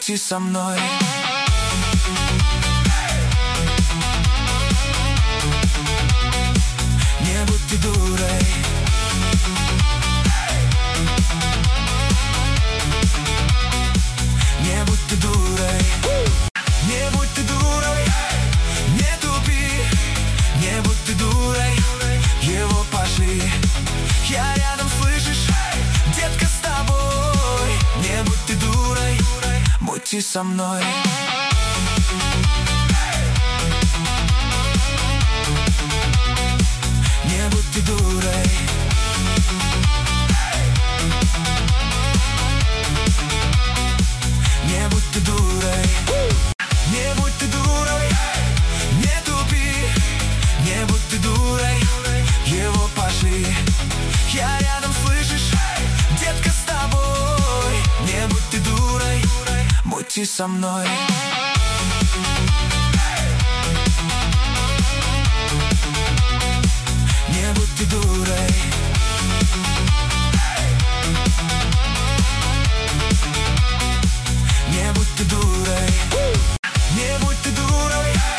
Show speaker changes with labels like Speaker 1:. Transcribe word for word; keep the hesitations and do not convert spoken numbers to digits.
Speaker 1: будьте со мной. Не будьте дурой. Не будьте дурой. Не будь ты дурой, не тупи. Не будь ты дурой, его пошли. Я рядом, слышишь, детка, с тобой. Не будь ты дурой, будьте со мной. Не будь ты дурой. Не будь ты дурой. Не будь ты дурой, не тупи. Не будь ты дурой, его пошли. Я рядом, слышишь, детка, с тобой. Не будь ты дурой, будьте со мной.